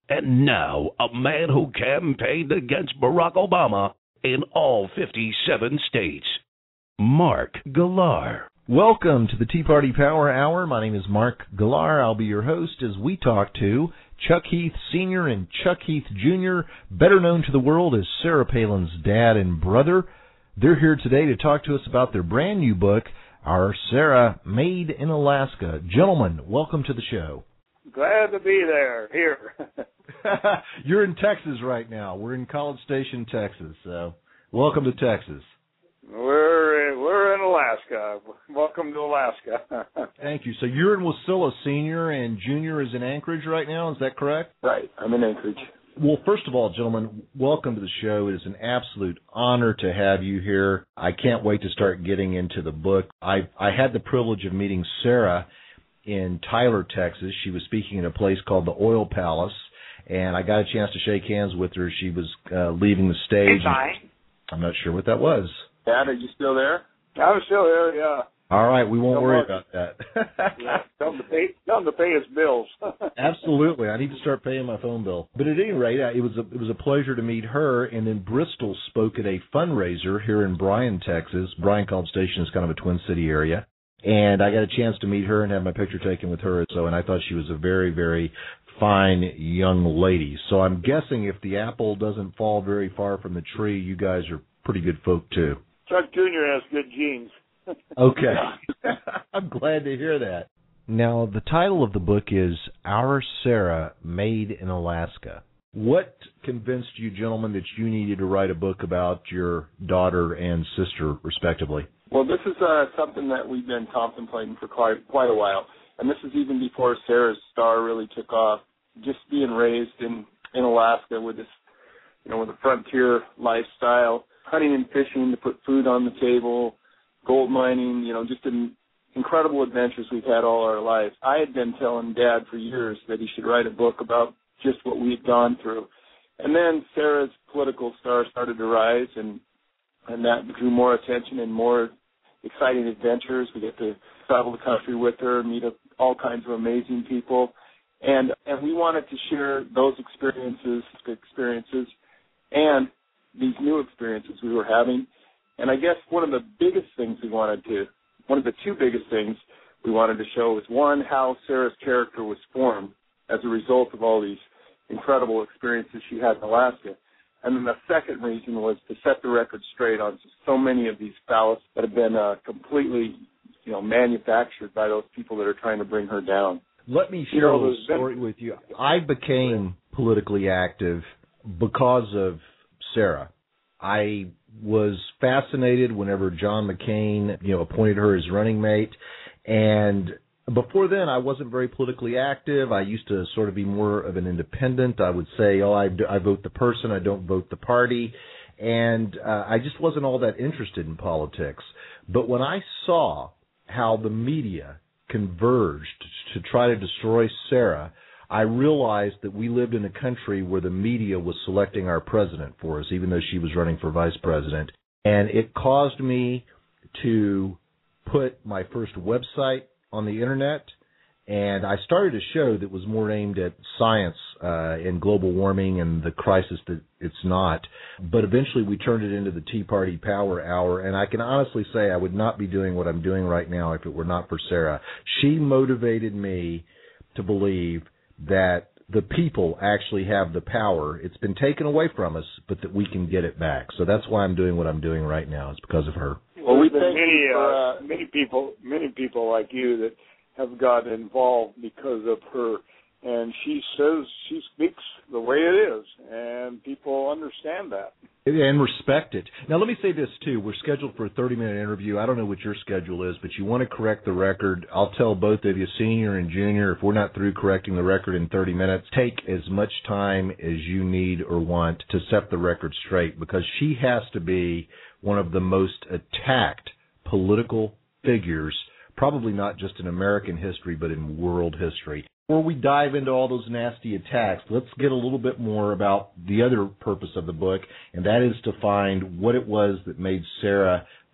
And now, a man who campaigned against Barack Obama in all 57 states, Mark Galar. Welcome to the Tea Party Power Hour. My name is Mark Galar. I'll be your host as we talk to Chuck Heath Sr. and Chuck Heath Jr., better known to the world as Sarah Palin's dad and brother. They're here today to talk to us about their brand new book, Our Sarah, Made in Alaska. Gentlemen, welcome to the show. Glad to be there, here. You're in Texas right now. We're in College Station, Texas. So, welcome to Texas. We're in Alaska. Welcome to Alaska. Thank you. So you're in Wasilla Senior and Junior is in Anchorage right now. Is that correct? Right. I'm in Anchorage. Well, first of all, gentlemen, welcome to the show. It is an absolute honor to have you here. I can't wait to start getting into the book. I had the privilege of meeting Sarah in Tyler, Texas. She was speaking at a place called the Oil Palace, and I got a chance to shake hands with her. She was leaving the stage. I'm not sure what that was. Dad, are you still there? I'm still here, yeah. All right, we won't worry about that. Yeah, tell him to pay his bills. Absolutely, I need to start paying my phone bill. But at any rate, it was a pleasure to meet her. And then Bristol spoke at a fundraiser here in Bryan, Texas. Bryan College Station is kind of a Twin City area. And I got a chance to meet her and have my picture taken with her. And I thought she was a very, very fine young lady. So I'm guessing if the apple doesn't fall very far from the tree, you guys are pretty good folk too. Chuck Jr. has good genes. Okay. I'm glad to hear that. Now, the title of the book is Our Sarah, Made in Alaska. What convinced you, gentlemen, that you needed to write a book about your daughter and sister, respectively? Well, this is something that we've been contemplating for quite a while, and this is even before Sarah's star really took off. Just being raised in Alaska with this, with a frontier lifestyle, hunting and fishing to put food on the table, gold mining, just incredible adventures we've had all our life. I had been telling Dad for years that he should write a book about just what we had gone through. And then Sarah's political star started to rise, and that drew more attention and more exciting adventures. We get to travel the country with her, meet all kinds of amazing people. And we wanted to share those experiences and these new experiences we were having. And I guess one of the two biggest things we wanted to show was, one, how Sarah's character was formed as a result of all these incredible experiences she had in Alaska. And then the second reason was to set the record straight on so many of these fallacies that have been completely, manufactured by those people that are trying to bring her down. Let me share a little story with you. I became politically active because of Sarah. I was fascinated whenever John McCain, appointed her as running mate. And before then, I wasn't very politically active. I used to sort of be more of an independent. I would say, I vote the person, I don't vote the party. And I just wasn't all that interested in politics. But when I saw how the media converged to try to destroy Sarah, I realized that we lived in a country where the media was selecting our president for us, even though she was running for vice president. And it caused me to put my first website on the Internet, and I started a show that was more aimed at science and global warming and the crisis that it's not. But eventually we turned it into the Tea Party Power Hour, and I can honestly say I would not be doing what I'm doing right now if it were not for Sarah. She motivated me to believe that the people actually have the power. It's been taken away from us, but that we can get it back. So that's why I'm doing what I'm doing right now. It's because of her. Well, we've been many people like you that have gotten involved because of her. And she speaks the way it is, and people understand that. And respect it. Now, let me say this, too. We're scheduled for a 30-minute interview. I don't know what your schedule is, but you want to correct the record. I'll tell both of you, senior and junior, if we're not through correcting the record in 30 minutes, take as much time as you need or want to set the record straight, because she has to be one of the most attacked political figures, probably not just in American history, but in world history. Before we dive into all those nasty attacks, let's get a little bit more about the other purpose of the book, and that is to find what it was that made Sarah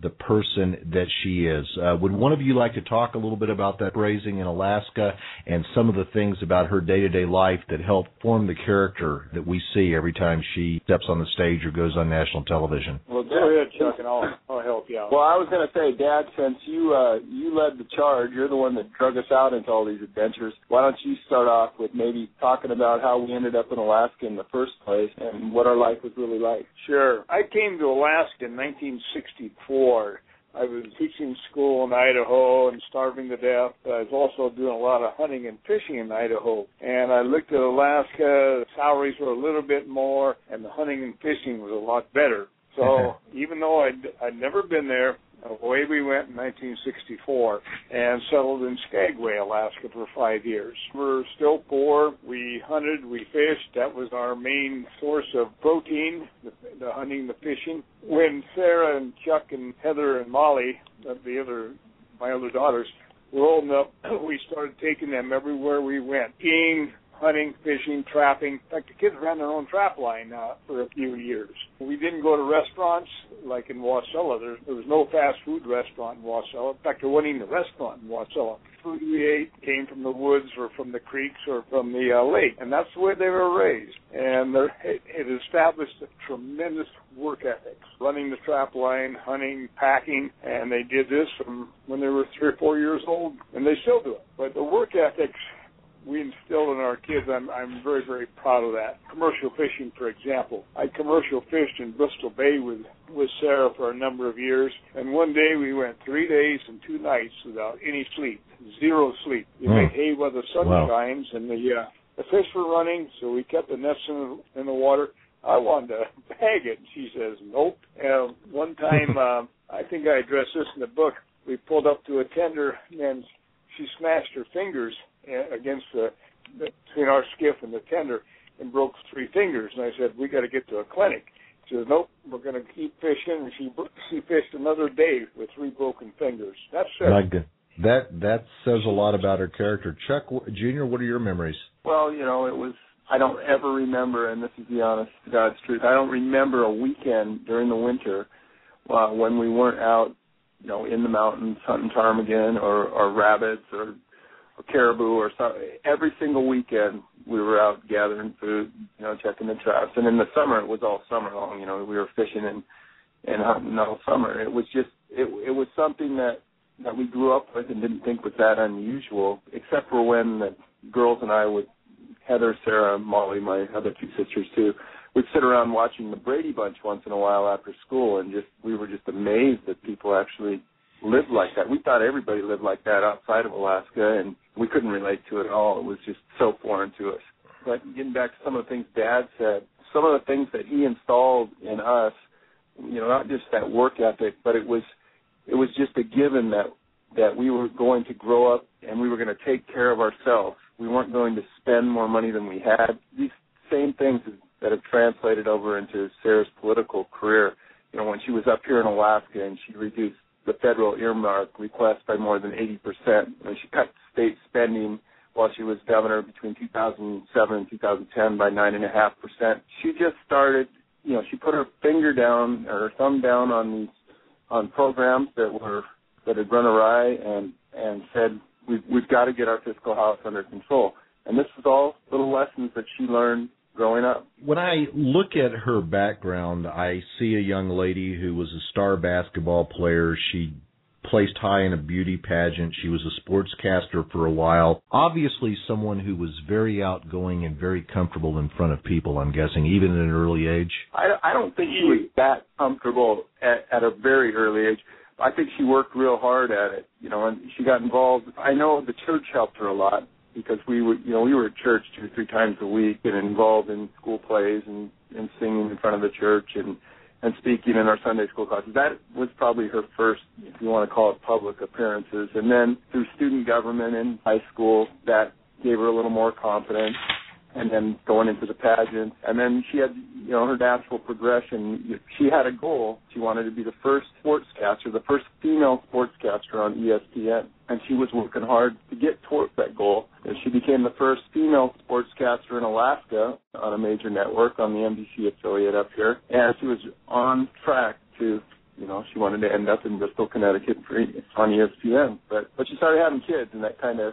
the person that she is. Would one of you like to talk a little bit about that raising in Alaska and some of the things about her day-to-day life that help form the character that we see every time she steps on the stage or goes on national television? Well, go ahead, Chuck, and I'll help you out. Well, I was going to say, Dad, since you led the charge, you're the one that drug us out into all these adventures. Why don't you start off with maybe talking about how we ended up in Alaska in the first place and what our life was really like? Sure. I came to Alaska in 1964. I was teaching school in Idaho and starving to death. I was also doing a lot of hunting and fishing in Idaho. And I looked at Alaska, the salaries were a little bit more, and the hunting and fishing was a lot better. So even though I'd never been there, away we went in 1964 and settled in Skagway, Alaska for 5 years. We're still poor. We hunted, we fished. That was our main source of protein, the hunting, the fishing. When Sarah and Chuck and Heather and Molly, my other daughters, were old enough, we started taking them everywhere we went, skiing, hunting, fishing, trapping. In fact, the kids ran their own trap line for a few years. We didn't go to restaurants like in Wasilla. There was no fast food restaurant in Wasilla. In fact, there wasn't even a restaurant in Wasilla. Food we ate came from the woods or from the creeks or from the lake, and that's the way they were raised. And it established a tremendous work ethic, running the trap line, hunting, packing, and they did this from when they were 3 or 4 years old, and they still do it. But the work ethics we instilled in our kids, I'm very, very proud of that. Commercial fishing, for example. I commercial fished in Bristol Bay with Sarah for a number of years, and one day we went 3 days and 2 nights without any sleep, 0 sleep. You make hay while the sun shines, and the fish were running, so we kept the nets in the water. I wanted to bag it, and she says, nope. And one time, I think I addressed this in the book, we pulled up to a tender, and she smashed her fingers against between our skiff and the tender and broke 3 fingers. And I said, we got to get to a clinic. She said, nope, we're going to keep fishing. And she fished another day with 3 broken fingers. That's it. That says a lot about her character. Chuck Jr., what are your memories? Well, I don't ever remember, and this is the honest to God's truth, I don't remember a weekend during the winter when we weren't out, in the mountains hunting ptarmigan or rabbits or caribou or something. Every single weekend we were out gathering food, checking the traps. And in the summer, it was all summer long. We were fishing and hunting all summer. It was just, it was something that we grew up with and didn't think was that unusual, except for when the girls and I would, Heather, Sarah, Molly, my other 2 sisters too, we'd sit around watching the Brady Bunch once in a while after school, and we were just amazed that people actually lived like that. We thought everybody lived like that outside of Alaska, and we couldn't relate to it at all. It was just so foreign to us. But getting back to some of the things Dad said, some of the things that he installed in us, not just that work ethic, but it was just a given that we were going to grow up and we were going to take care of ourselves. We weren't going to spend more money than we had. These same things that have translated over into Sarah's political career. When she was up here in Alaska and she reduced the federal earmark request by more than 80%. And she cut state spending while she was governor between 2007 and 2010 by 9.5%. She just started, she put her finger down or her thumb down on programs that had run awry and said we've got to get our fiscal house under control. And this was all little lessons that she learned growing up. When I look at her background, I see a young lady who was a star basketball player. She placed high in a beauty pageant. She was a sportscaster for a while. Obviously someone who was very outgoing and very comfortable in front of people, I'm guessing, even at an early age. I don't think she was that comfortable at a very early age. I think she worked real hard at it, and she got involved. I know the church helped her a lot, because we were at church 2 or 3 times a week and involved in school plays and singing in front of the church and speaking in our Sunday school classes. That was probably her first, if you want to call it, public appearances. And then through student government in high school, that gave her a little more confidence. And then going into the pageant. And then she had, her natural progression. She had a goal. She wanted to be the first sportscaster, the first female sportscaster on ESPN. And she was working hard to get towards that goal. And she became the first female sportscaster in Alaska on a major network on the NBC affiliate up here. And she was on track to she wanted to end up in Bristol, Connecticut on ESPN. But she started having kids, and that kind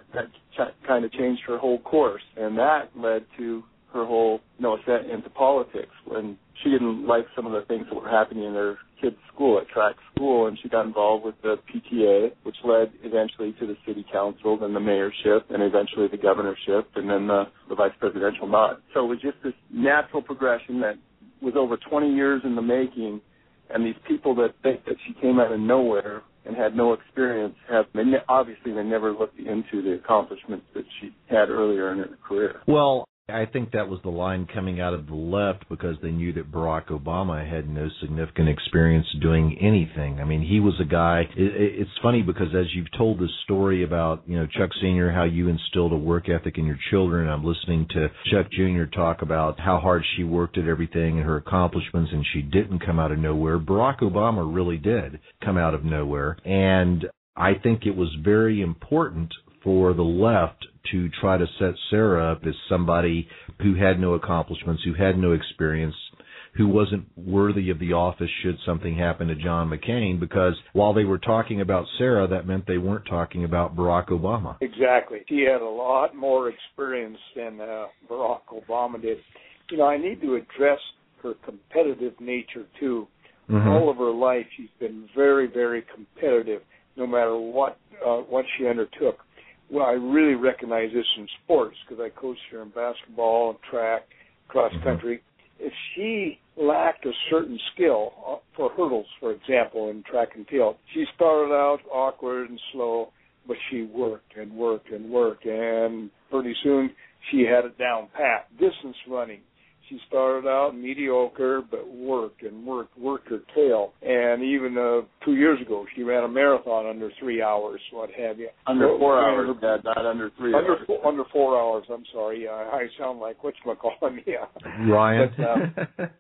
of changed her whole course, and that led to her whole ascent into politics when she didn't like some of the things that were happening in her kids' school, at track school, and she got involved with the PTA, which led eventually to the city council, then the mayorship, and eventually the governorship, and then the vice presidential nod. So it was just this natural progression that was over 20 years in the making, and these people that think that she came out of nowhere and had no experience obviously they never looked into the accomplishments that she had earlier in her career. Well, I think that was the line coming out of the left because they knew that Barack Obama had no significant experience doing anything. I mean, he was a guy. It's funny because as you've told this story about, Chuck Sr., how you instilled a work ethic in your children, I'm listening to Chuck Jr. talk about how hard she worked at everything and her accomplishments, and she didn't come out of nowhere. Barack Obama really did come out of nowhere, and I think it was very important for the left to try to set Sarah up as somebody who had no accomplishments, who had no experience, who wasn't worthy of the office should something happen to John McCain, because while they were talking about Sarah, that meant they weren't talking about Barack Obama. Exactly. She had a lot more experience than Barack Obama did. I need to address her competitive nature, too. Mm-hmm. All of her life, she's been very, very competitive, no matter what she undertook. Well, I really recognize this in sports because I coached her in basketball and track, cross country. If she lacked a certain skill for hurdles, for example, in track and field, she started out awkward and slow, but she worked and worked and worked, and pretty soon she had it down pat. Distance running, she started out mediocre, but worked her tail. And even 2 years ago, she ran a marathon under 3 hours, what have you. Under 4 hours, Dad, not under 3 hours. Under 4 hours, I'm sorry. I sound like whatchamacallit, Ryan. But,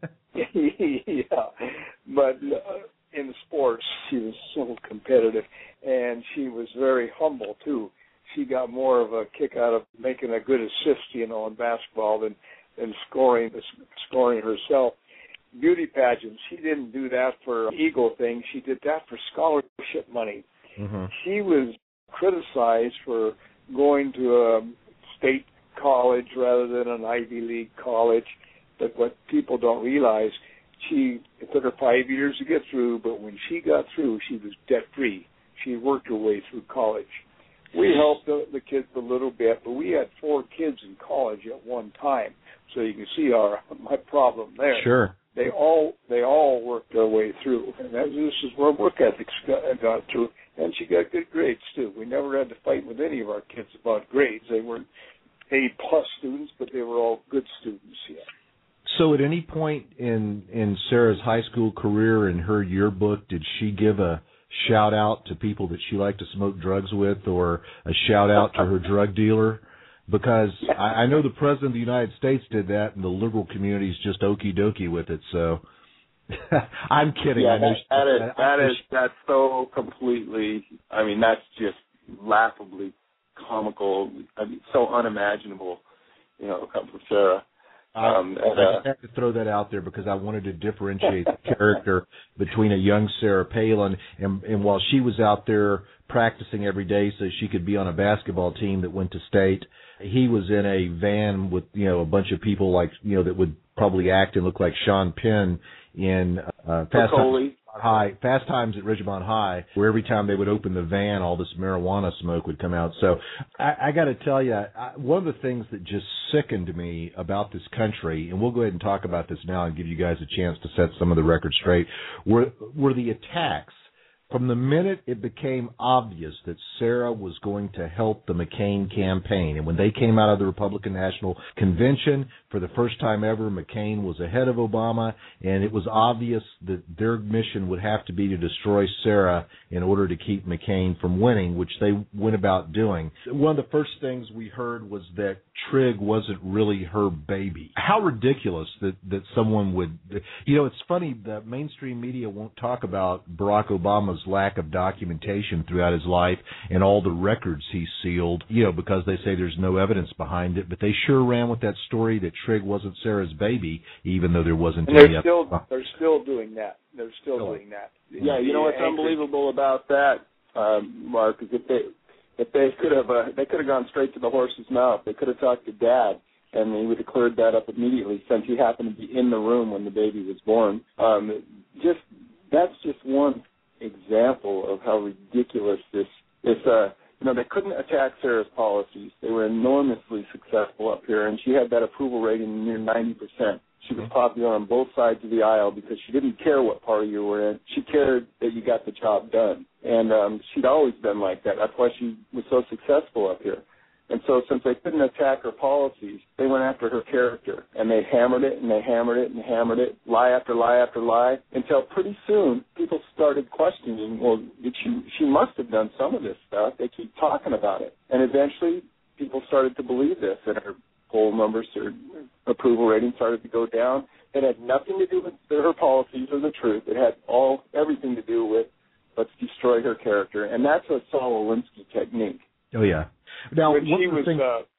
yeah. But in sports, she was so competitive, and she was very humble, too. She got more of a kick out of making a good assist, in basketball than scoring herself. Beauty pageants, she didn't do that for ego thing. She did that for scholarship money. Mm-hmm. She was criticized for going to a state college rather than an Ivy League college. But what people don't realize, it took her 5 years to get through, but when she got through, she was debt-free. She worked her way through college. We helped the kids a little bit, but we had 4 kids in college at one time. So you can see my problem there. Sure. They all worked their way through, and this is where work ethics got through. And she got good grades too. We never had to fight with any of our kids about grades. They weren't A+ students, but they were all good students. Yeah. So at any point in Sarah's high school career, in her yearbook, did she give a shout out to people that she liked to smoke drugs with, or a shout out to her drug dealer? Because I know the President of the United States did that, and the liberal community is just okie dokie with it. So I'm kidding. Yeah, that's so completely. I mean, that's just laughably comical. I mean, so unimaginable. Come from Sarah. I just have to throw that out there because I wanted to differentiate the character between a young Sarah Palin and while she was out there practicing every day so she could be on a basketball team that went to state, he was in a van with, a bunch of people like, that would probably act and look like Sean Penn in Fast Times at Ridgemont High, where every time they would open the van, all this marijuana smoke would come out. So I got to tell you, one of the things that just sickened me about this country, and we'll go ahead and talk about this now and give you guys a chance to set some of the records straight, were the attacks. From the minute it became obvious that Sarah was going to help the McCain campaign, and when they came out of the Republican National Convention, for the first time ever, McCain was ahead of Obama, and it was obvious that their mission would have to be to destroy Sarah in order to keep McCain from winning, which they went about doing. One of the first things we heard was that Trigg wasn't really her baby. How ridiculous that someone would... it's funny, the mainstream media won't talk about Barack Obama's Obama's lack of documentation throughout his life and all the records he sealed, because they say there's no evidence behind it. But they sure ran with that story that Trigg wasn't Sarah's baby, even though there wasn't any evidence. They're still doing that. They're still doing that. Yeah, you know what's unbelievable about that, Mark, is if they could have gone straight to the horse's mouth. They could have talked to Dad, and he would have cleared that up immediately, since he happened to be in the room when the baby was born. That's just one example of how ridiculous this. They couldn't attack Sarah's policies. They were enormously successful up here, and she had that approval rating near 90%. She was popular on both sides of the aisle because she didn't care what party you were in. She cared that you got the job done. And she'd always been like that. That's why she was so successful up here. And so since they couldn't attack her policies, they went after her character. And they hammered it, and they hammered it, and hammered it, lie after lie after lie, until pretty soon people started questioning, well, she must have done some of this stuff. They keep talking about it. And eventually people started to believe this, and her poll numbers, her approval rating started to go down. It had nothing to do with her policies or the truth. It had everything to do with let's destroy her character, and that's a Saul Alinsky technique. Oh yeah. Now, when she was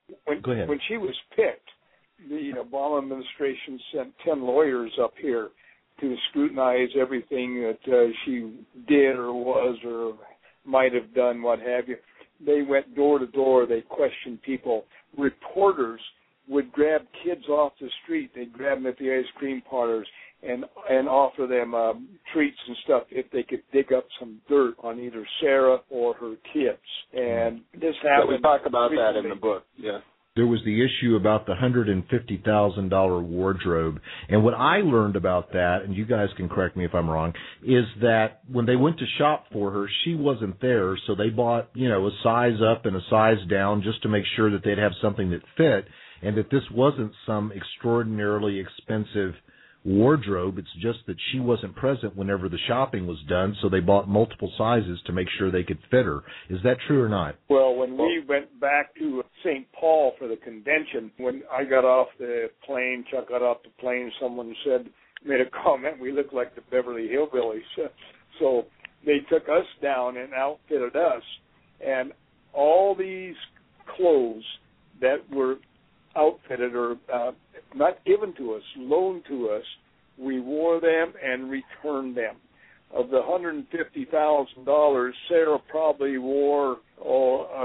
go ahead. When she was picked, the Obama administration sent 10 lawyers up here to scrutinize everything that she did or was or might have done, what have you. They went door to door. They questioned people. Reporters would grab kids off the street. They'd grab them at the ice cream parlors and offer them treats and stuff if they could dig up some dirt on either Sarah or her kids. And this happened. We talk about that in the book, yeah. There was the issue about the $150,000 wardrobe. And what I learned about that, and you guys can correct me if I'm wrong, is that when they went to shop for her, she wasn't there, so they bought, a size up and a size down just to make sure that they'd have something that fit, and that this wasn't some extraordinarily expensive wardrobe. It's just that she wasn't present whenever the shopping was done, so they bought multiple sizes to make sure they could fit her. Is that true or not? Well, when we went back to St. Paul for the convention, when I got off the plane, Chuck got off the plane, someone made a comment, we looked like the Beverly Hillbillies. So they took us down and outfitted us, and all these clothes that were outfitted or not given to us, loaned to us, we wore them and returned them. Of the $150,000, Sarah probably wore a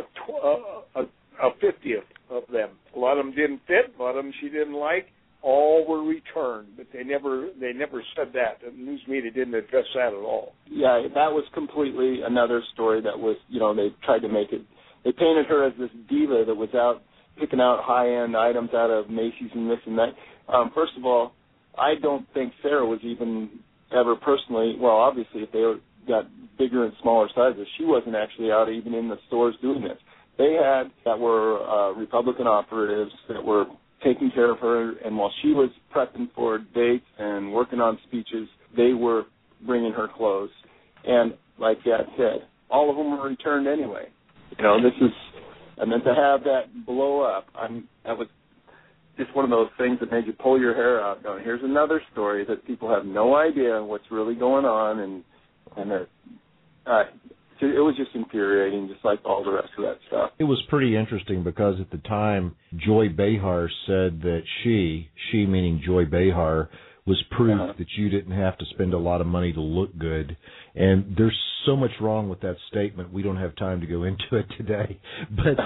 50th of them. A lot of them didn't fit, a lot of them she didn't like. All were returned, but they never said that. The news media didn't address that at all. Yeah, that was completely another story that was, they tried to make it. They painted her as this diva that was out picking out high-end items out of Macy's and this and that. First of all, I don't think Sarah was even ever personally, well, obviously if they got bigger and smaller sizes, she wasn't actually out even in the stores doing this. They had that were Republican operatives that were taking care of her, and while she was prepping for dates and working on speeches, they were bringing her clothes. And like Dad said, all of them were returned anyway. And then to have that blow up, that was just one of those things that made you pull your hair out. Here's another story that people have no idea what's really going on, and it was just infuriating, just like all the rest of that stuff. It was pretty interesting because at the time, Joy Behar said that she meaning Joy Behar, was proof that you didn't have to spend a lot of money to look good. And there's so much wrong with that statement, we don't have time to go into it today. But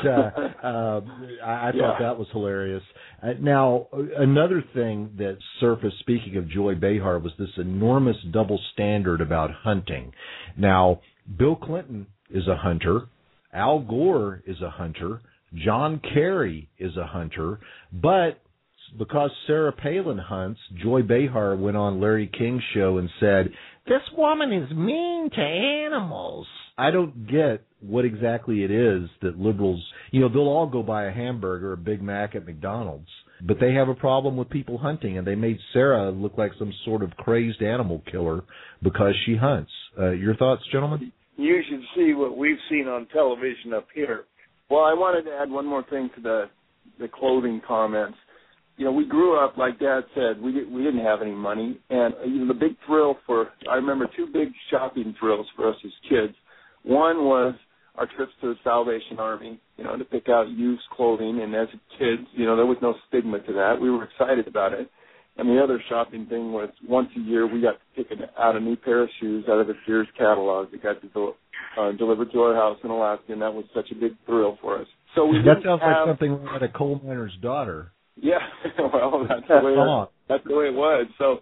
I thought that was hilarious. Now, another thing that surfaced, speaking of Joy Behar, was this enormous double standard about hunting. Now, Bill Clinton is a hunter. Al Gore is a hunter. John Kerry is a hunter. But because Sarah Palin hunts, Joy Behar went on Larry King's show and said, "This woman is mean to animals." I don't get what exactly it is that liberals, they'll all go buy a hamburger or a Big Mac at McDonald's, but they have a problem with people hunting, and they made Sarah look like some sort of crazed animal killer because she hunts. Your thoughts, gentlemen? You should see what we've seen on television up here. Well, I wanted to add one more thing to the clothing comments. we grew up, like Dad said, we didn't have any money. And the big thrill I remember two big shopping thrills for us as kids. One was our trips to the Salvation Army, to pick out used clothing. And as kids, there was no stigma to that. We were excited about it. And the other shopping thing was once a year we got to pick out a new pair of shoes out of the Sears catalog that got delivered to our house in Alaska, and that was such a big thrill for us. So that sounds like something like a coal miner's daughter. Yeah, well, that's the way it was.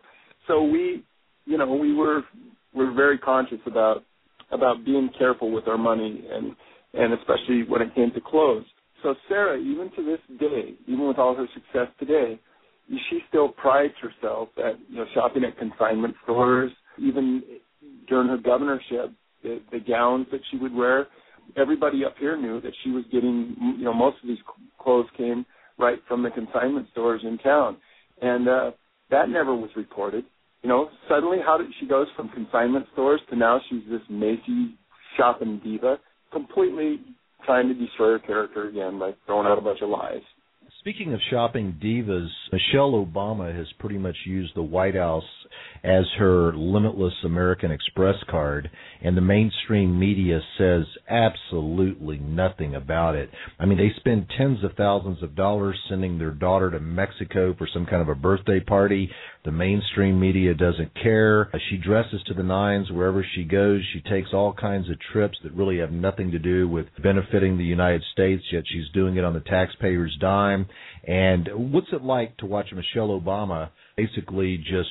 So we, we were very conscious about being careful with our money, and especially when it came to clothes. So Sarah, even to this day, even with all her success today, she still prides herself at shopping at consignment stores. Even during her governorship, the gowns that she would wear, everybody up here knew that she was getting. Most of these clothes came right from the consignment stores in town, and that never was reported. Suddenly, how did she goes from consignment stores to now she's this Macy's shopping diva, completely trying to destroy her character again by throwing out a bunch of lies. Speaking of shopping divas, Michelle Obama has pretty much used the White House as her Limitless American Express card, and the mainstream media says absolutely nothing about it. I mean, they spend tens of thousands of dollars sending their daughter to Mexico for some kind of a birthday party. The mainstream media doesn't care. She dresses to the nines wherever she goes. She takes all kinds of trips that really have nothing to do with benefiting the United States, yet she's doing it on the taxpayer's dime. And what's it like to watch Michelle Obama basically just,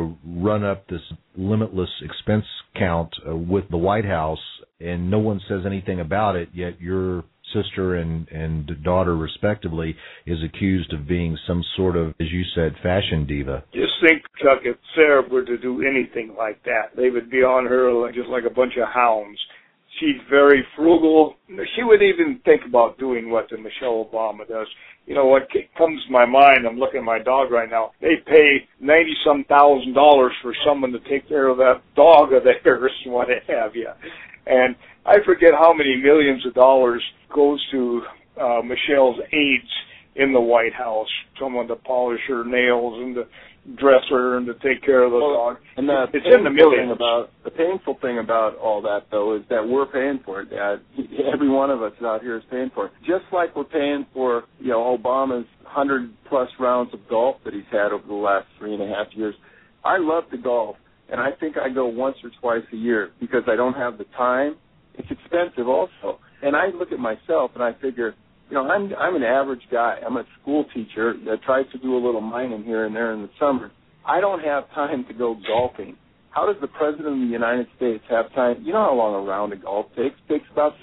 run up this limitless expense count with the White House, and no one says anything about it, yet your sister and daughter, respectively, is accused of being some sort of, as you said, fashion diva? Just think, Chuck, if Sarah were to do anything like that, they would be on her just like a bunch of hounds. She's very frugal. She would even think about doing what Michelle Obama does. What comes to my mind, I'm looking at my dog right now, they pay $90-some thousand for someone to take care of that dog of theirs and what have you. And I forget how many millions of dollars goes to Michelle's aides in the White House, someone to polish her nails and to dress her and to take care of the dog. And it's in the millions. The painful thing about all that, though, is that we're paying for it, Dad. Every one of us out here is paying for it. Just like we're paying for, Obama's 100-plus rounds of golf that he's had over the last 3.5 years. I love to golf, and I think I go once or twice a year because I don't have the time. It's expensive also. And I look at myself and I figure, I'm an average guy. I'm a school teacher that tries to do a little mining here and there in the summer. I don't have time to go golfing. How does the President of the United States have time? You know how long a round of golf takes? It takes about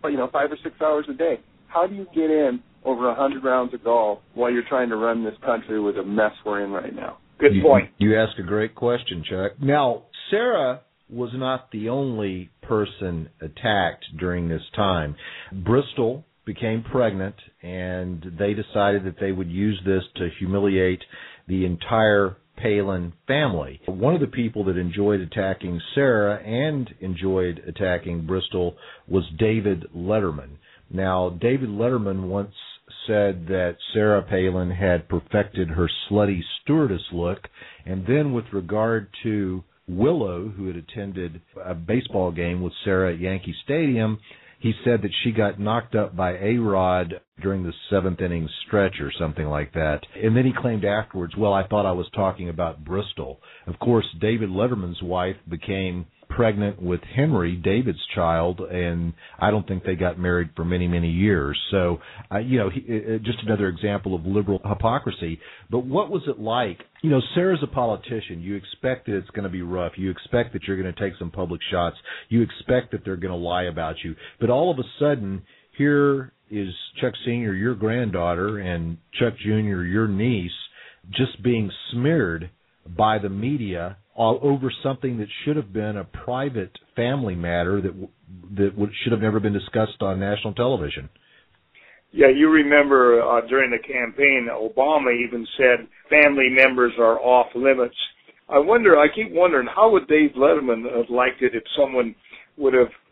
5 or 6 hours a day. How do you get in over 100 rounds of golf while you're trying to run this country with a mess we're in right now? Good point. You ask a great question, Chuck. Now, Sarah was not the only person attacked during this time. Bristol became pregnant, and they decided that they would use this to humiliate the entire Palin family. One of the people that enjoyed attacking Sarah and enjoyed attacking Bristol was David Letterman. Now, David Letterman once said that Sarah Palin had perfected her slutty stewardess look, and then with regard to Willow, who had attended a baseball game with Sarah at Yankee Stadium, he said that she got knocked up by A-Rod during the 7th inning stretch or something like that. And then he claimed afterwards, well, I thought I was talking about Bristol. Of course, David Letterman's wife became pregnant with Henry, David's child, and I don't think they got married for many, many years. So, just another example of liberal hypocrisy. But what was it like? Sarah's a politician. You expect that it's going to be rough. You expect that you're going to take some public shots. You expect that they're going to lie about you. But all of a sudden, here is Chuck Sr., your granddaughter, and Chuck Jr., your niece, just being smeared by the media all over something that should have been a private family matter that should have never been discussed on national television. Yeah, you remember during the campaign, Obama even said family members are off limits. I keep wondering, how would Dave Letterman have liked it if someone would have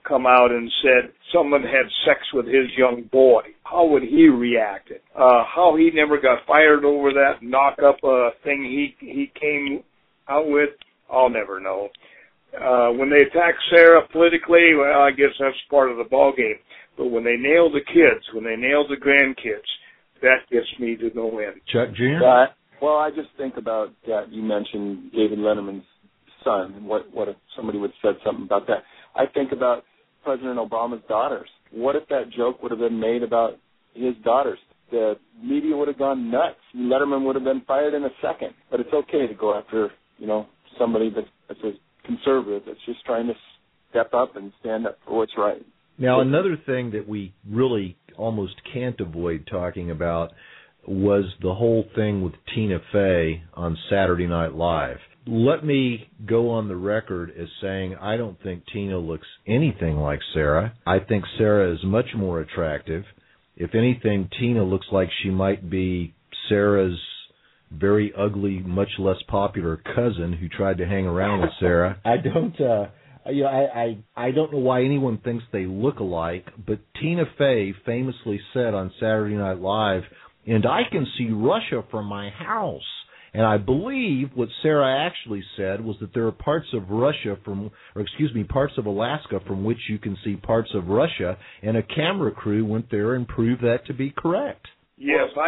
come out and said someone had sex with his young boy, how would he react? How he never got fired over that knock-up thing he came out with, I'll never know. When they attack Sarah politically, well, I guess that's part of the ballgame. But when they nail the kids, when they nail the grandkids, that gets me to no end. Chuck Jr.? Well, I just think about that. You mentioned David Letterman's son, and what if somebody would have said something about that. I think about President Obama's daughters. What if that joke would have been made about his daughters? The media would have gone nuts. Letterman would have been fired in a second. But it's okay to go after, somebody that's a conservative that's just trying to step up and stand up for what's right. Now, another thing that we really almost can't avoid talking about was the whole thing with Tina Fey on Saturday Night Live. Let me go on the record as saying I don't think Tina looks anything like Sarah. I think Sarah is much more attractive. If anything, Tina looks like she might be Sarah's very ugly, much less popular cousin who tried to hang around with Sarah. I don't know why anyone thinks they look alike, but Tina Fey famously said on Saturday Night Live, "And I can see Russia from my house." And I believe what Sarah actually said was that there are parts of parts of Alaska from which you can see parts of Russia, and a camera crew went there and proved that to be correct. Yes, I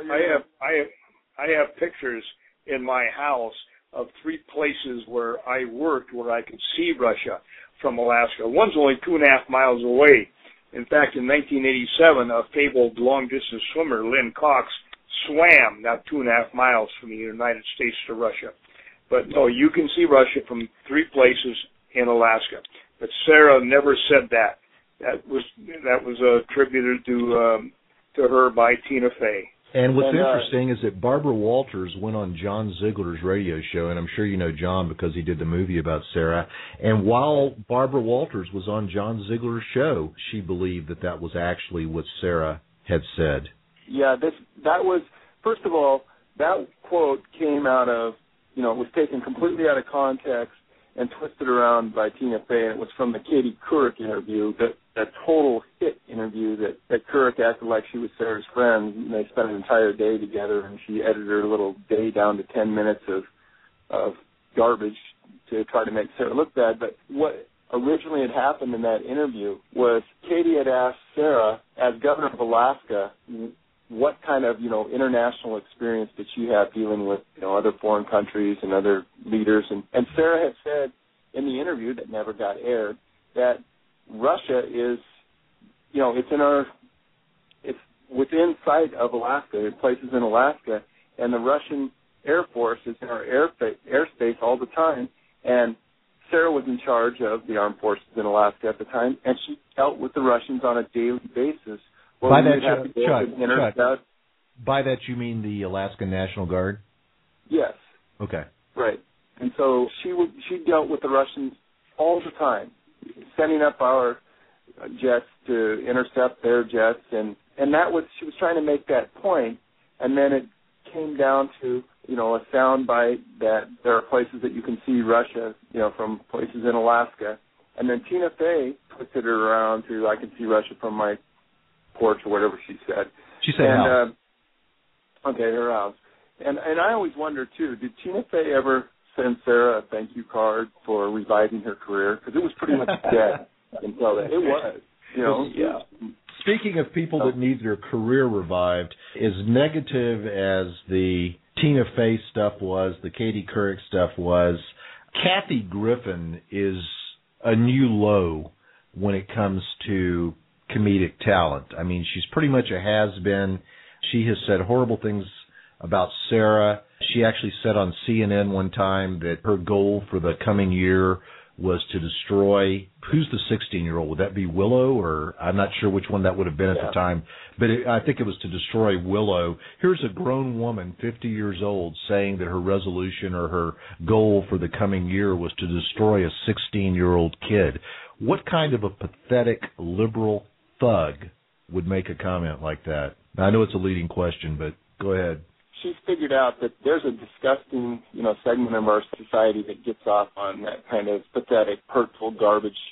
have pictures in my house of 3 places where I worked where I could see Russia from Alaska. One's only 2.5 miles away. In fact, in 1987, a fabled long-distance swimmer, Lynn Cox, swam now 2.5 miles from the United States to Russia. But no, you can see Russia from 3 places in Alaska. But Sarah never said that. That was attributed to her by Tina Fey. And what's interesting is that Barbara Walters went on John Ziegler's radio show, and I'm sure you know John because he did the movie about Sarah. And while Barbara Walters was on John Ziegler's show, she believed that was actually what Sarah had said. Yeah, that was, first of all, that quote came out of, it was taken completely out of context and twisted around by Tina Fey, and it was from the Katie Couric interview, that total hit interview that Couric acted like she was Sarah's friend, and they spent an entire day together, and she edited her little day down to 10 minutes of garbage to try to make Sarah look bad. But what originally had happened in that interview was Katie had asked Sarah, as governor of Alaska, what kind of, international experience did she have dealing with, other foreign countries and other leaders? And Sarah had said in the interview that never got aired that Russia is, it's within sight of Alaska, in places in Alaska, and the Russian Air Force is in our airspace all the time. And Sarah was in charge of the armed forces in Alaska at the time, and she dealt with the Russians on a daily basis. Well, by that, Chuck, by that you mean the Alaska National Guard? Yes. Okay. Right. And so she dealt with the Russians all the time, sending up our jets to intercept their jets, and that was, she was trying to make that point, and then it came down to, a sound bite that there are places that you can see Russia, from places in Alaska, and then Tina Fey twisted it around to, I can see Russia from my porch or whatever she said. She said house. Okay, her house. And I always wonder, too, did Tina Fey ever send Sarah a thank you card for reviving her career? Because it was pretty much dead until then. It was, Yeah. Speaking of people that need their career revived, as negative as the Tina Fey stuff was, the Katie Couric stuff was, Kathy Griffin is a new low when it comes to comedic talent. I mean, she's pretty much a has-been. She has said horrible things about Sarah. She actually said on CNN one time that her goal for the coming year was to destroy, who's the 16-year-old? Would that be Willow? Or I'm not sure which one that would have been at the time. But I think it was to destroy Willow. Here's a grown woman, 50 years old, saying that her resolution or her goal for the coming year was to destroy a 16-year-old kid. What kind of a pathetic liberal thug would make a comment like that? Now, I know it's a leading question, but go ahead. She's figured out that there's a disgusting, segment of our society that gets off on that kind of pathetic, hurtful garbage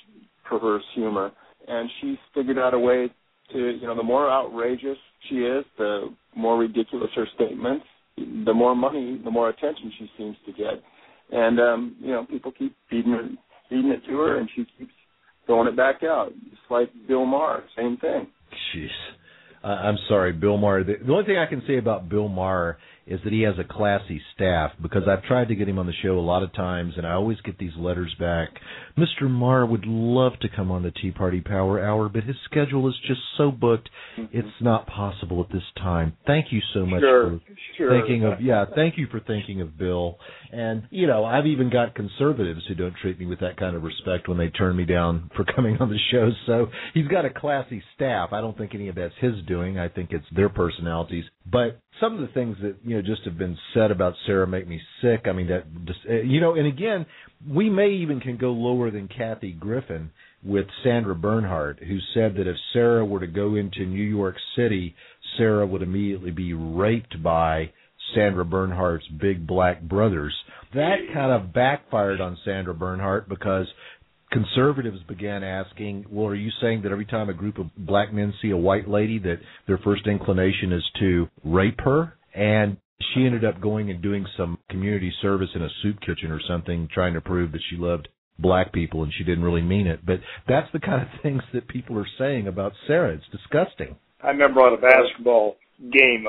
perverse humor. And she's figured out a way to, the more outrageous she is, the more ridiculous her statements, the more money, the more attention she seems to get. And, people keep feeding it to her, and she keeps throwing it back out. Just like Bill Maher, same thing. Jeez. I'm sorry, Bill Maher. The only thing I can say about Bill Maher is that he has a classy staff, because I've tried to get him on the show a lot of times, and I always get these letters back. Mr. Maher would love to come on the Tea Party Power Hour, but his schedule is just so booked, it's not possible at this time. Thank you so much for thinking of, thank you for thinking of Bill. And, I've even got conservatives who don't treat me with that kind of respect when they turn me down for coming on the show. So he's got a classy staff. I don't think any of that's his doing. I think it's their personalities. But some of the things that, just have been said about Sarah make me sick. I mean, and again, we may even can go lower than Kathy Griffin with Sandra Bernhardt, who said that if Sarah were to go into New York City, Sarah would immediately be raped by Sandra Bernhardt's big black brothers. That kind of backfired on Sandra Bernhardt, because conservatives began asking, well, are you saying that every time a group of black men see a white lady that their first inclination is to rape her? And she ended up going and doing some community service in a soup kitchen or something, trying to prove that she loved black people, and she didn't really mean it. But that's the kind of things that people are saying about Sarah. It's disgusting. I remember on a basketball game,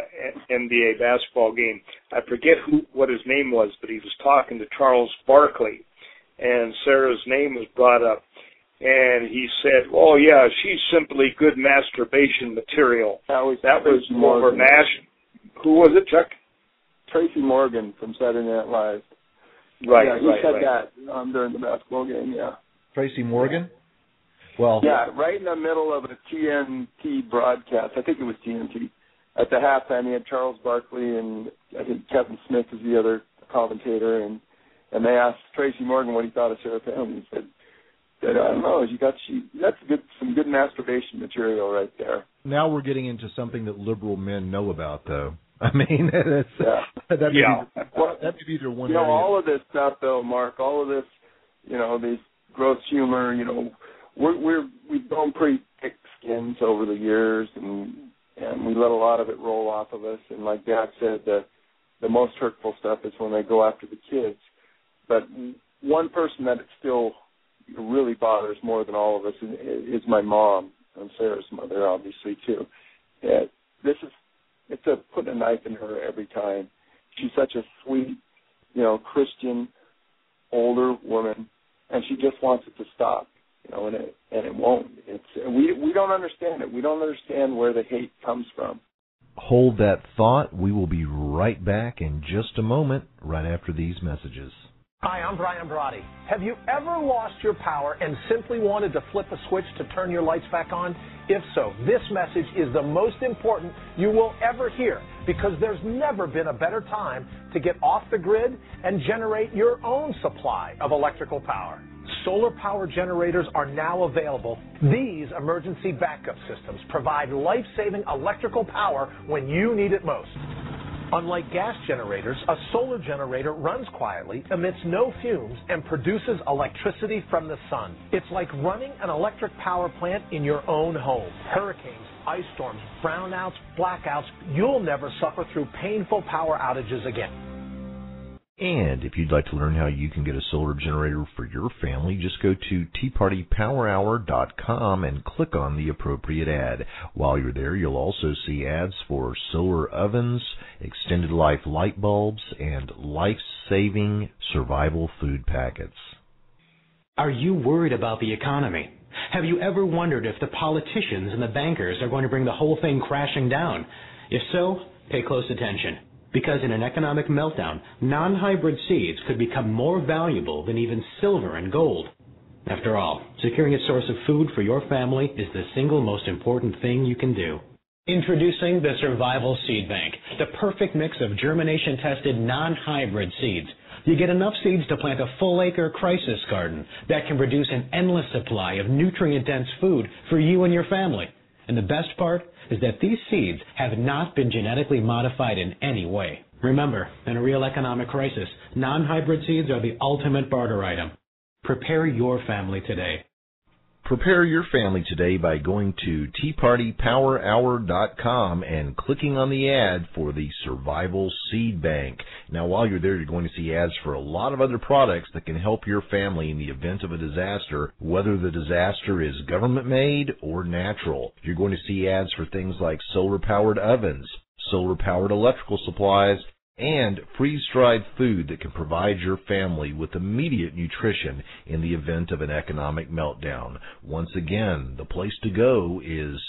NBA basketball game, I forget what his name was, but he was talking to Charles Barkley, and Sarah's name was brought up, and he said, "Oh yeah, she's simply good masturbation material." That was more national. Who was it, Chuck? Tracy Morgan from Saturday Night Live. Right, he said that during the basketball game. Yeah. Tracy Morgan. Well. Yeah, right in the middle of a TNT broadcast. I think it was TNT. At the halftime, he had Charles Barkley and I think Kevin Smith was the other commentator, and they asked Tracy Morgan what he thought of Sarah Palin. He said, I don't know, that's some good masturbation material right there. Now we're getting into something that liberal men know about, though. I mean, that may be their one area. All of this stuff, though, Mark, all of this, these gross humor, we've grown pretty thick skins over the years, and we let a lot of it roll off of us. And like Dad said, the most hurtful stuff is when they go after the kids. But one person that it still really bothers more than all of us is my mom, and Sarah's mother, obviously, too. It's putting a knife in her every time. She's such a sweet, Christian, older woman, and she just wants it to stop, and it won't. We don't understand it. We don't understand where the hate comes from. Hold that thought. We will be right back in just a moment, right after these messages. Hi, I'm Brian Brody. Have you ever lost your power and simply wanted to flip a switch to turn your lights back on? If so, this message is the most important you will ever hear, because there's never been a better time to get off the grid and generate your own supply of electrical power. Solar power generators are now available. These emergency backup systems provide life-saving electrical power when you need it most. Unlike gas generators, a solar generator runs quietly, emits no fumes, and produces electricity from the sun. It's like running an electric power plant in your own home. Hurricanes, ice storms, brownouts, blackouts, you'll never suffer through painful power outages again. And if you'd like to learn how you can get a solar generator for your family, just go to teapartypowerhour.com and click on the appropriate ad. While you're there, you'll also see ads for solar ovens, extended life light bulbs, and life-saving survival food packets. Are you worried about the economy? Have you ever wondered if the politicians and the bankers are going to bring the whole thing crashing down? If so, pay close attention. Because in an economic meltdown, non-hybrid seeds could become more valuable than even silver and gold. After all, securing a source of food for your family is the single most important thing you can do. Introducing the Survival Seed Bank, the perfect mix of germination-tested non-hybrid seeds. You get enough seeds to plant a full-acre crisis garden that can produce an endless supply of nutrient-dense food for you and your family. And the best part is that these seeds have not been genetically modified in any way. Remember, in a real economic crisis, non-hybrid seeds are the ultimate barter item. Prepare your family today. Prepare your family today by going to TeaPartyPowerHour.com and clicking on the ad for the Survival Seed Bank. Now, while you're there, you're going to see ads for a lot of other products that can help your family in the event of a disaster, whether the disaster is government-made or natural. You're going to see ads for things like solar-powered ovens, solar-powered electrical supplies, and freeze-dried food that can provide your family with immediate nutrition in the event of an economic meltdown. Once again, the place to go is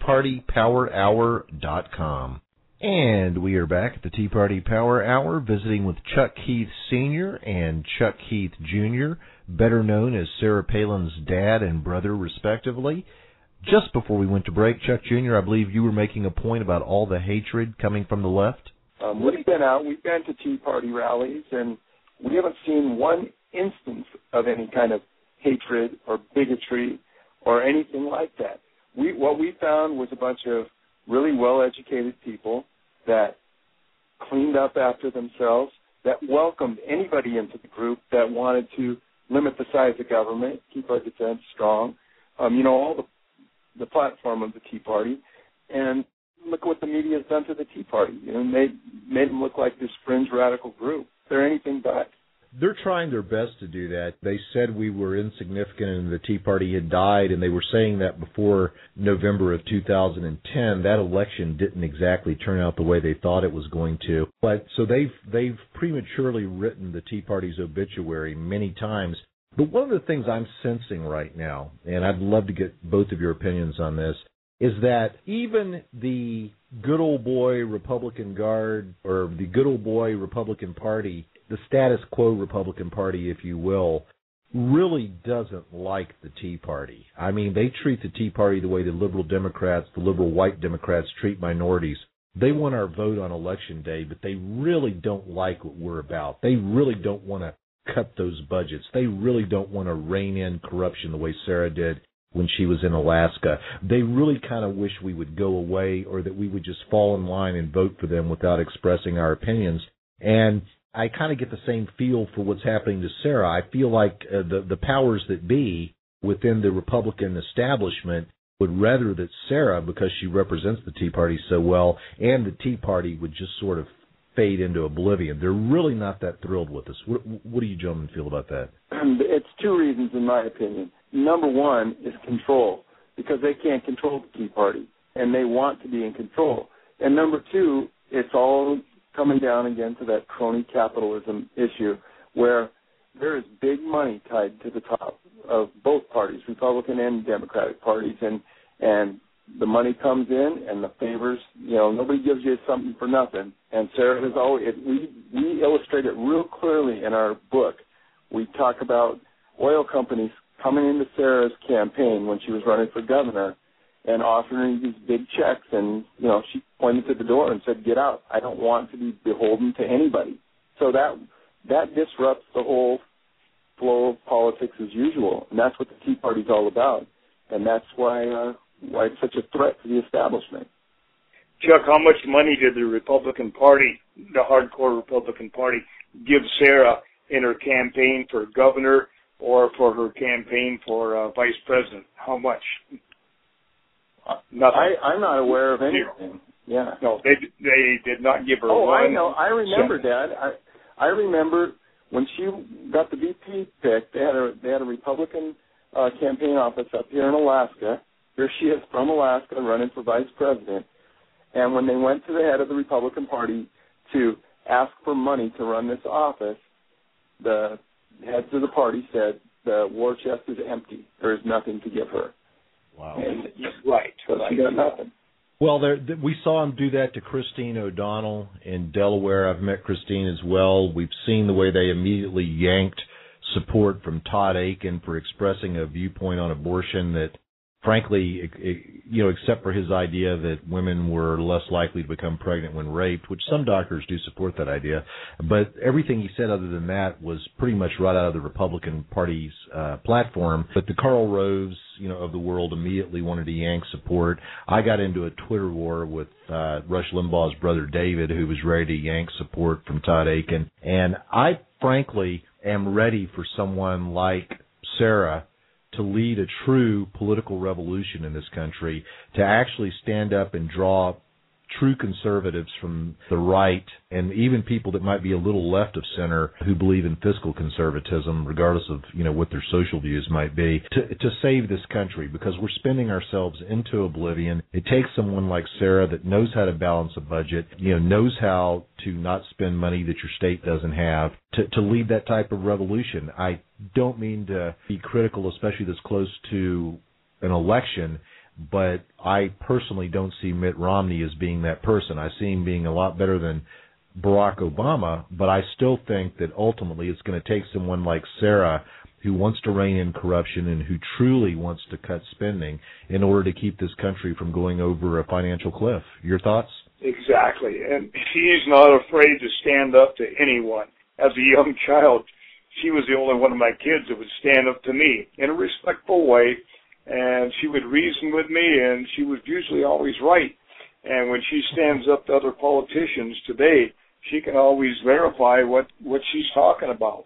TeaPartyPowerHour.com. And we are back at the Tea Party Power Hour visiting with Chuck Heath Sr. and Chuck Heath Jr., better known as Sarah Palin's dad and brother, respectively. Just before we went to break, Chuck Jr., I believe you were making a point about all the hatred coming from the left? We've been to Tea Party rallies, and we haven't seen one instance of any kind of hatred or bigotry or anything like that. What we found was a bunch of really well-educated people that cleaned up after themselves, that welcomed anybody into the group that wanted to limit the size of government, keep our defense strong, all the platform of the Tea Party, and look what the media has done to the Tea Party. Made them look like this fringe radical group. They're anything but. They're trying their best to do that. They said we were insignificant and the Tea Party had died, and they were saying that before November of 2010. That election didn't exactly turn out the way they thought it was going to. But so they've prematurely written the Tea Party's obituary many times. But one of the things I'm sensing right now, and I'd love to get both of your opinions on this, is that even the good old boy Republican Guard, or the good old boy Republican Party, the status quo Republican Party, if you will, really doesn't like the Tea Party. I mean, they treat the Tea Party the way the liberal Democrats, the liberal white Democrats treat minorities. They want our vote on Election Day, but they really don't like what we're about. They really don't want to cut those budgets. They really don't want to rein in corruption the way Sarah did when she was in Alaska. They really kind of wish we would go away, or that we would just fall in line and vote for them without expressing our opinions. And I kind of get the same feel for what's happening to Sarah. I feel like the powers that be within the Republican establishment would rather that Sarah, because she represents the Tea Party so well, and the Tea Party would just sort of fade into oblivion. They're really not that thrilled with us. What do you gentlemen feel about that? It's two reasons, in my opinion. Number one is control, because they can't control the Tea Party, and they want to be in control. And number two, it's all coming down again to that crony capitalism issue, where there is big money tied to the top of both parties, Republican and Democratic parties, and the money comes in and the favors, nobody gives you something for nothing. And Sarah has always, we illustrate it real clearly in our book. We talk about oil companies coming into Sarah's campaign when she was running for governor and offering these big checks, and, she pointed to the door and said, "Get out. I don't want to be beholden to anybody." So that disrupts the whole flow of politics as usual, and that's what the Tea Party's all about, and that's why it's such a threat to the establishment. Chuck, how much money did the Republican Party, the hardcore Republican Party, give Sarah in her campaign for governor or for her campaign for vice president? How much? Nothing. I'm not aware of anything. Zero. Yeah. No, they did not give her one. Oh, I know. I remember, Dad. I remember when she got the VP pick, they had a Republican campaign office up here in Alaska. Here she is from Alaska running for vice president. And when they went to the head of the Republican Party to ask for money to run this office, the heads of the party said the war chest is empty. There is nothing to give her. Wow. And, right. So she got nothing. Well, we saw him do that to Christine O'Donnell in Delaware. I've met Christine as well. We've seen the way they immediately yanked support from Todd Akin for expressing a viewpoint on abortion that, frankly, except for his idea that women were less likely to become pregnant when raped, which some doctors do support that idea, but everything he said other than that was pretty much right out of the Republican Party's platform. But the Karl Roves, of the world immediately wanted to yank support. I got into a Twitter war with Rush Limbaugh's brother David, who was ready to yank support from Todd Akin. And I, frankly, am ready for someone like Sarah to lead a true political revolution in this country, to actually stand up and draw true conservatives from the right, and even people that might be a little left of center who believe in fiscal conservatism, regardless of what their social views might be, to save this country, because we're spending ourselves into oblivion. It takes someone like Sarah that knows how to balance a budget, knows how to not spend money that your state doesn't have, to lead that type of revolution. I don't mean to be critical, especially this close to an election, but I personally don't see Mitt Romney as being that person. I see him being a lot better than Barack Obama, but I still think that ultimately it's going to take someone like Sarah who wants to rein in corruption and who truly wants to cut spending in order to keep this country from going over a financial cliff. Your thoughts? Exactly. And she's not afraid to stand up to anyone. As a young child, she was the only one of my kids that would stand up to me in a respectful way. And she would reason with me, and she was usually always right. And when she stands up to other politicians today, she can always verify what she's talking about.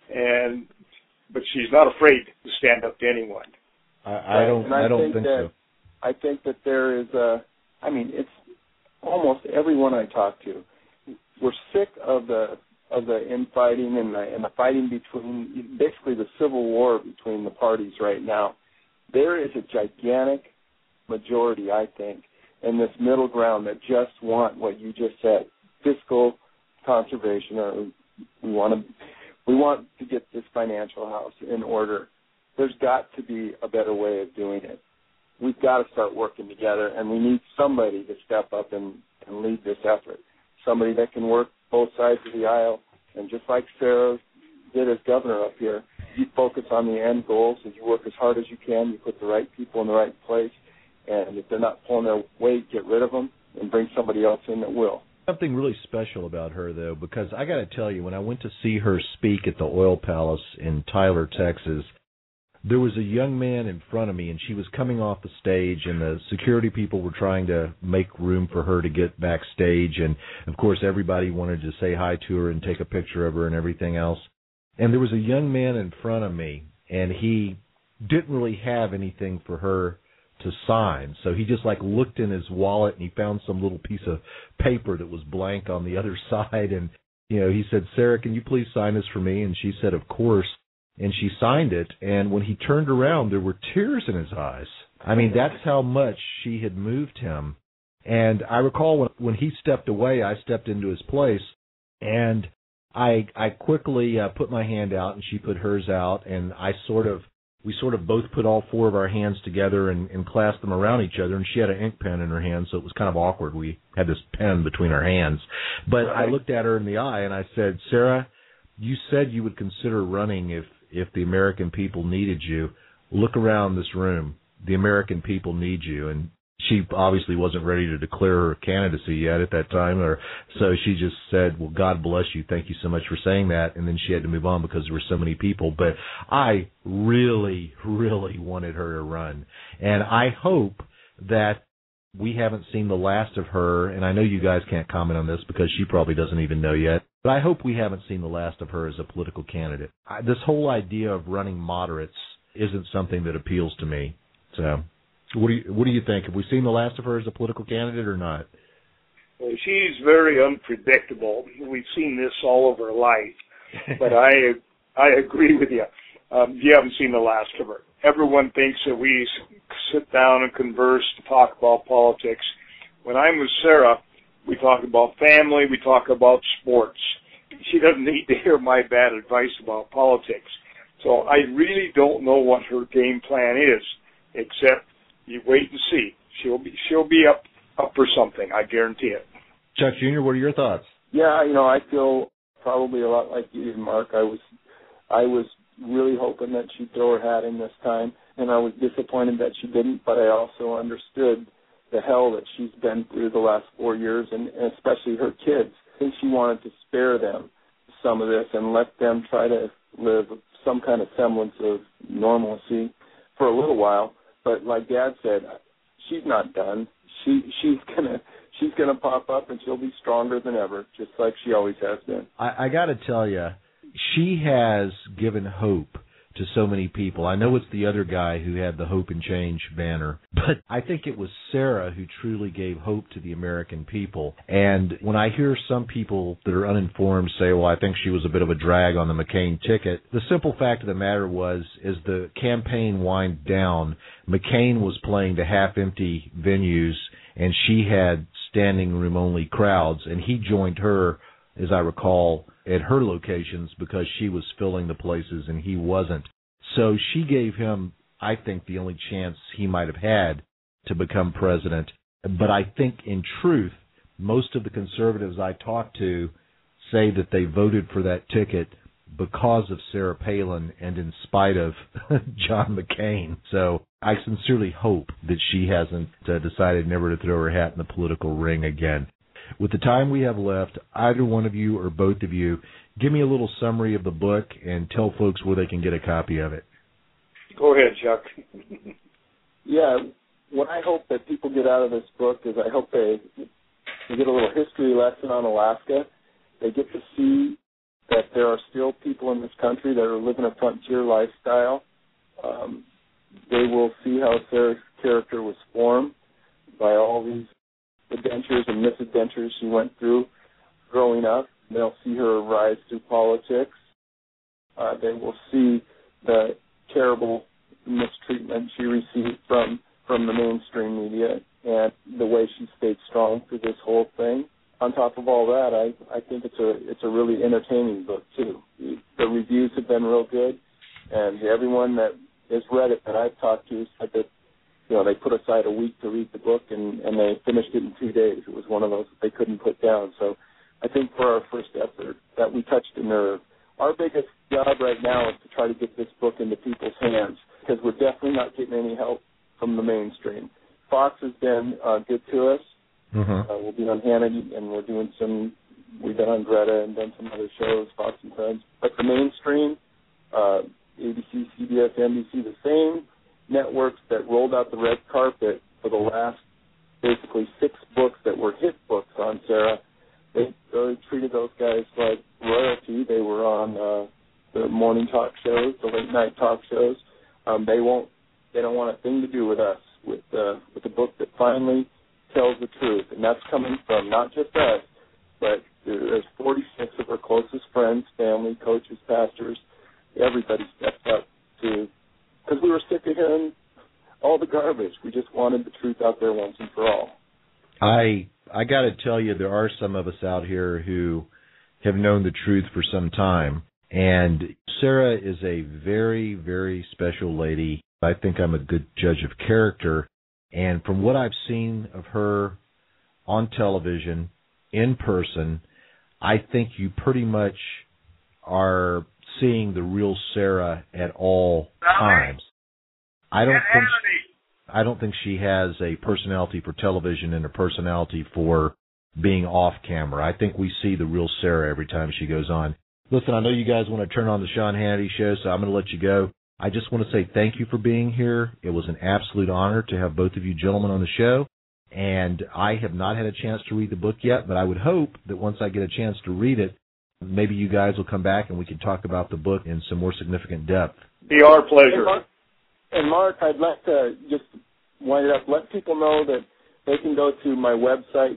But she's not afraid to stand up to anyone. I don't think so. I think that there is it's almost everyone I talk to. We're sick of the infighting and the fighting between, basically the civil war between the parties right now. There is a gigantic majority, I think, in this middle ground that just want what you just said, fiscal conservation, or we want to get this financial house in order. There's got to be a better way of doing it. We've got to start working together, and we need somebody to step up and lead this effort, somebody that can work both sides of the aisle, and just like Sarah did as governor up here, you focus on the end goals and you work as hard as you can. You put the right people in the right place, and if they're not pulling their weight, get rid of them and bring somebody else in that will. Something really special about her, though, because I got to tell you, when I went to see her speak at the Oil Palace in Tyler, Texas, there was a young man in front of me, and she was coming off the stage, and the security people were trying to make room for her to get backstage, and, of course, everybody wanted to say hi to her and take a picture of her and everything else. And there was a young man in front of me, and he didn't really have anything for her to sign. So he just looked in his wallet, and he found some little piece of paper that was blank on the other side. And, he said, "Sarah, can you please sign this for me?" And she said, "Of course." And she signed it. And when he turned around, there were tears in his eyes. I mean, that's how much she had moved him. And I recall when he stepped away, I stepped into his place, and I quickly put my hand out, and she put hers out, and we sort of both put all four of our hands together and clasped them around each other, and she had an ink pen in her hand, so it was kind of awkward. We had this pen between our hands. But I looked at her in the eye, and I said, "Sarah, you said you would consider running if the American people needed you. Look around this room. The American people need you." And she obviously wasn't ready to declare her candidacy yet at that time, so she just said, "Well, God bless you. Thank you so much for saying that." And then she had to move on because there were so many people. But I really, really wanted her to run. And I hope that we haven't seen the last of her, and I know you guys can't comment on this because she probably doesn't even know yet, but I hope we haven't seen the last of her as a political candidate. This whole idea of running moderates isn't something that appeals to me. So what do you think? Have we seen the last of her as a political candidate or not? Well, she's very unpredictable. We've seen this all of her life. But I agree with you. You haven't seen the last of her. Everyone thinks that we sit down and converse to talk about politics. When I'm with Sarah, we talk about family, we talk about sports. She doesn't need to hear my bad advice about politics. So I really don't know what her game plan is, except you wait and see. She'll be up for something, I guarantee it. Chuck Jr., what are your thoughts? Yeah, I feel probably a lot like you did, Mark. I was really hoping that she'd throw her hat in this time, and I was disappointed that she didn't, but I also understood the hell that she's been through the last 4 years, and especially her kids. I think she wanted to spare them some of this and let them try to live some kind of semblance of normalcy for a little while. But like Dad said, she's not done. She's gonna pop up, and she'll be stronger than ever, just like she always has been. I got to tell you, she has given hope to so many people. I know it's the other guy who had the Hope and Change banner, but I think it was Sarah who truly gave hope to the American people. And when I hear some people that are uninformed say, well, I think she was a bit of a drag on the McCain ticket, the simple fact of the matter was, as the campaign wound down, McCain was playing to half-empty venues, and she had standing room only crowds, and he joined her, as I recall, at her locations because she was filling the places and he wasn't. So she gave him, I think, the only chance he might have had to become president. But I think, in truth, most of the conservatives I talk to say that they voted for that ticket because of Sarah Palin and in spite of John McCain. So I sincerely hope that she hasn't decided never to throw her hat in the political ring again. With the time we have left, either one of you or both of you, give me a little summary of the book and tell folks where they can get a copy of it. Go ahead, Chuck. Yeah, what I hope that people get out of this book is I hope they get a little history lesson on Alaska. They get to see that there are still people in this country that are living a frontier lifestyle. They will see how Sarah's character was formed by all these adventures and misadventures she went through growing up. They'll see her rise through politics. They will see the terrible mistreatment she received from the mainstream media and the way she stayed strong through this whole thing. On top of all that, I think it's a really entertaining book too. The reviews have been real good, and everyone that has read it that I've talked to said that they put aside a week to read the book, and they finished it in 2 days. It was one of those that they couldn't put down. So I think for our first effort that we touched a nerve. Our biggest job right now is to try to get this book into people's hands because we're definitely not getting any help from the mainstream. Fox has been good to us. Mm-hmm. We'll be on Hannity, and we've been on Greta and done some other shows, Fox and Friends. But the mainstream, ABC, CBS, NBC, the same networks that rolled out the red carpet for the last basically 6 books that were hit books on Sarah, they treated those guys like royalty. They were on the morning talk shows, the late night talk shows. They don't want a thing to do with us, with the book that finally tells the truth, and that's coming from not just us, but there's 46 of our closest friends, family, coaches, pastors. Everybody stepped up because we were sick of hearing all the garbage. We just wanted the truth out there once and for all. I got to tell you, there are some of us out here who have known the truth for some time, and Sarah is a very, very special lady. I think I'm a good judge of character, and from what I've seen of her on television, in person, I think you pretty much are seeing the real Sarah at all times. I don't think she has a personality for television and a personality for being off camera. I think we see the real Sarah every time she goes on. Listen, I know you guys want to turn on the Sean Hannity show, so I'm going to let you go. I just want to say thank you for being here. It was an absolute honor to have both of you gentlemen on the show, and I have not had a chance to read the book yet, but I would hope that once I get a chance to read it, maybe you guys will come back and we can talk about the book in some more significant depth. Be our pleasure. And Mark, I'd like to just wind it up. Let people know that they can go to my website,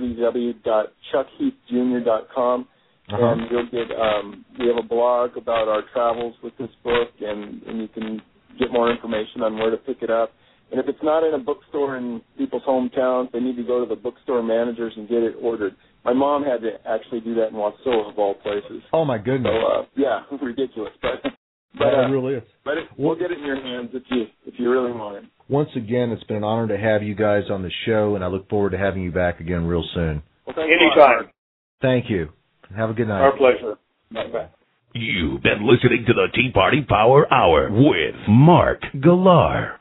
www.chuckheathjr.com, and you'll get we have a blog about our travels with this book, and you can get more information on where to pick it up. And if it's not in a bookstore in people's hometowns, they need to go to the bookstore managers and get it ordered. My mom had to actually do that in Wasilla, of all places. Oh, my goodness. So, yeah, ridiculous. But it really is. But we'll get it in your hands if you really want it. Once again, it's been an honor to have you guys on the show, and I look forward to having you back again real soon. Well, thank you. Anytime. Thank you. Have a good night. Our pleasure. Bye-bye. You've been listening to the Tea Party Power Hour with Mark Galar.